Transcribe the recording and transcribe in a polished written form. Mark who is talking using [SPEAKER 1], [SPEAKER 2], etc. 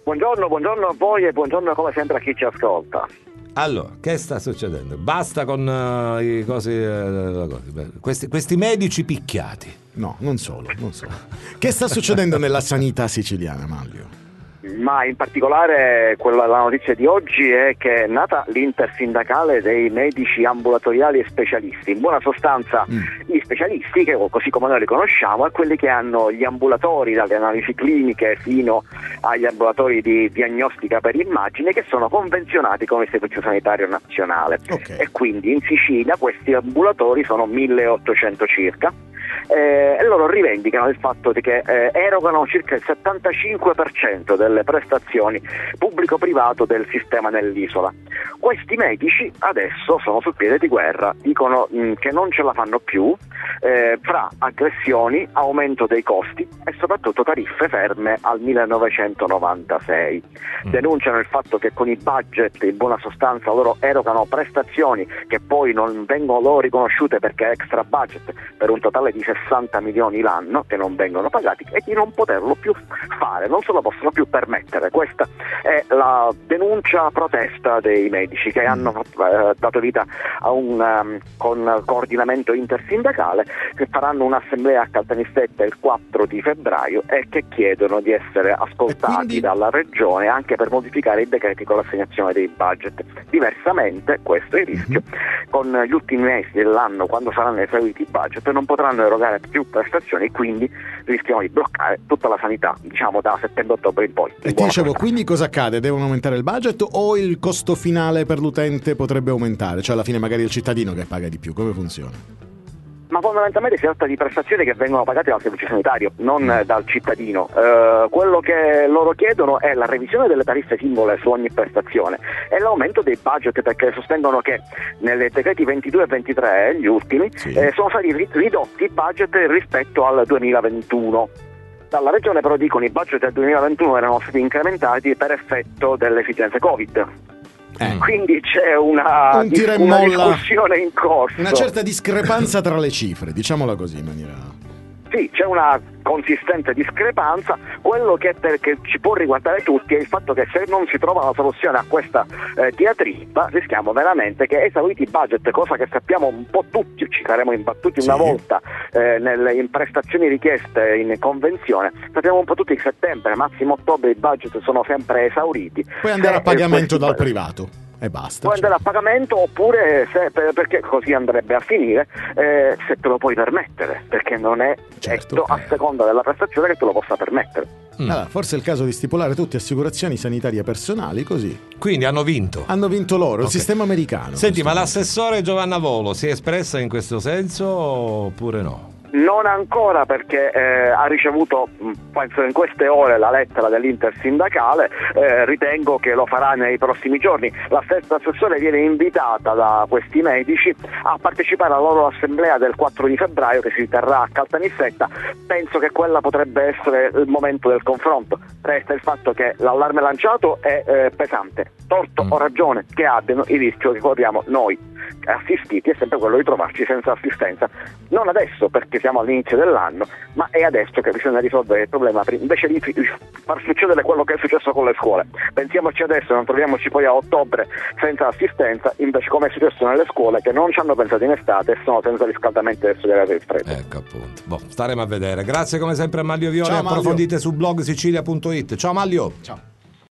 [SPEAKER 1] Buongiorno a voi e buongiorno come sempre a chi ci ascolta.
[SPEAKER 2] Allora, che sta succedendo? Basta con i questi medici picchiati.
[SPEAKER 3] No, non solo. Che sta succedendo nella sanità siciliana, Manlio?
[SPEAKER 1] Ma in particolare la notizia di oggi è che è nata l'intersindacale dei medici ambulatoriali e specialisti. In buona sostanza gli specialisti, che così come noi li conosciamo, è quelli che hanno gli ambulatori, dalle analisi cliniche fino agli ambulatori di diagnostica per immagine, che sono convenzionati con il Servizio Sanitario Nazionale.
[SPEAKER 3] Okay.
[SPEAKER 1] E quindi in Sicilia questi ambulatori sono 1800 circa. E loro rivendicano il fatto di che erogano circa il 75% delle prestazioni pubblico-privato del sistema nell'isola. Questi medici adesso sono sul piede di guerra, dicono che non ce la fanno più, fra aggressioni, aumento dei costi e soprattutto tariffe ferme al 1996. Denunciano il fatto che con i budget, in buona sostanza, loro erogano prestazioni che poi non vengono loro riconosciute perché è extra budget, per un totale di 60 milioni l'anno che non vengono pagati, e di non poterlo più fare, non se lo possono più permettere. Questa è la denuncia protesta dei medici che hanno dato vita a un coordinamento intersindacale, che faranno un'assemblea a Caltanissetta il 4 di febbraio e che chiedono di essere ascoltati dalla regione anche per modificare i decreti con l'assegnazione dei budget. Diversamente, questo è il rischio, con gli ultimi mesi dell'anno, quando saranno esauriti i budget, non potranno erogare più prestazioni e quindi rischiamo di bloccare tutta la sanità, diciamo da settembre-ottobre in poi.
[SPEAKER 3] E ti dicevo, quindi cosa accade? Devono aumentare il budget o il costo finale per l'utente potrebbe aumentare? Cioè alla fine magari è il cittadino che paga di più, come funziona?
[SPEAKER 1] Ma fondamentalmente si tratta di prestazioni che vengono pagate dal servizio sanitario, non dal cittadino. Quello che loro chiedono è la revisione delle tariffe singole su ogni prestazione e l'aumento dei budget, perché sostengono che nelle decreti 22 e 23, gli ultimi, sono stati ridotti i budget rispetto al 2021. Dalla regione però dicono i budget del 2021 erano stati incrementati per effetto delle esigenze Covid. Quindi c'è una discussione in corso,
[SPEAKER 3] una certa discrepanza tra le cifre, diciamola così in maniera...
[SPEAKER 1] Sì, c'è una consistente discrepanza. Quello che ci può riguardare tutti è il fatto che se non si trova una soluzione a questa diatriba, rischiamo veramente che esauriti i budget, cosa che sappiamo un po' tutti, ci saremo imbattuti una volta in prestazioni richieste in convenzione, sappiamo un po' tutti che settembre, massimo ottobre i budget sono sempre esauriti.
[SPEAKER 3] Puoi andare a pagamento dal privato e basta.
[SPEAKER 1] Puoi andare a pagamento, oppure perché così andrebbe a finire, se te lo puoi permettere, perché non è detto a seconda della prestazione che te lo possa permettere.
[SPEAKER 3] Allora, forse è il caso di stipulare tutte assicurazioni sanitarie personali, così.
[SPEAKER 2] Quindi hanno vinto
[SPEAKER 3] Loro, il sistema americano.
[SPEAKER 2] Senti, ma l'assessore Giovanna Volo si è espressa in questo senso oppure no?
[SPEAKER 1] Non ancora, perché ha ricevuto penso in queste ore la lettera dell'intersindacale, ritengo che lo farà nei prossimi giorni. La stessa assessore viene invitata da questi medici a partecipare alla loro assemblea del 4 di febbraio che si terrà a Caltanissetta. Penso che quella potrebbe essere il momento del confronto. Resta il fatto che l'allarme lanciato è pesante, torto o ragione che abbiano, il rischio che corriamo noi assistiti è sempre quello di trovarci senza assistenza, non adesso perché siamo all'inizio dell'anno, ma è adesso che bisogna risolvere il problema invece di far succedere quello che è successo con le scuole. Pensiamoci adesso, non troviamoci poi a ottobre senza assistenza, invece come è successo nelle scuole che non ci hanno pensato in estate e sono senza riscaldamento adesso delle aree fredde.
[SPEAKER 2] Ecco appunto, staremo a vedere. Grazie come sempre a Manlio Violi.
[SPEAKER 3] Ciao, Manlio.
[SPEAKER 2] Approfondite su blog sicilia.it. Ciao Manlio.
[SPEAKER 3] Ciao.